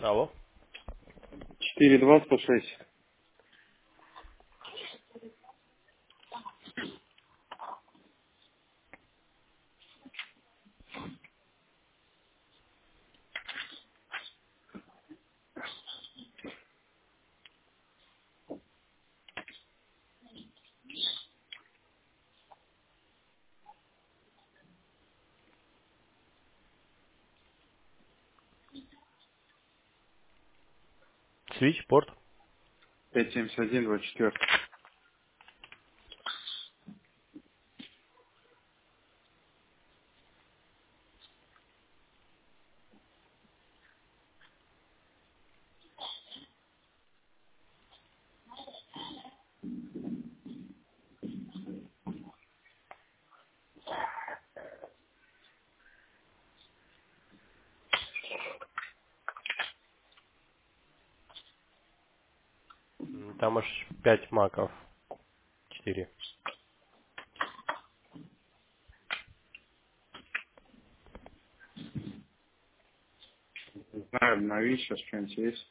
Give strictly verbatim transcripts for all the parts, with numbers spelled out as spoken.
Алло. четыре два сто шесть. Switch, порт. пять семьдесят один двадцать четыре. М, Там аж пять маков. Четыре. Не знаю, обнови сейчас что-нибудь есть.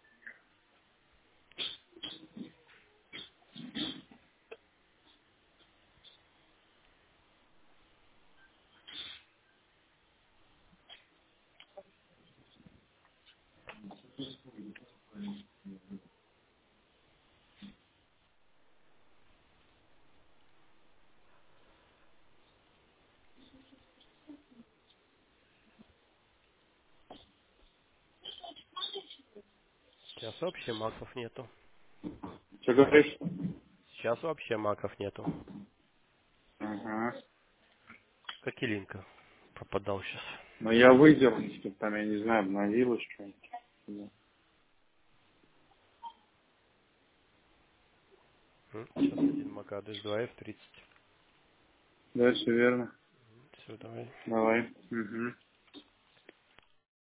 Сейчас вообще маков нету. Что говоришь? Сейчас вообще маков нету. Ага. Как и Линка. Пропадал сейчас. Но я выделал, чтобы там, я не знаю, обновилось что-нибудь. Да. Сейчас один мак адрес два эф тридцать. Да, все верно. Все, давай. Давай. Угу.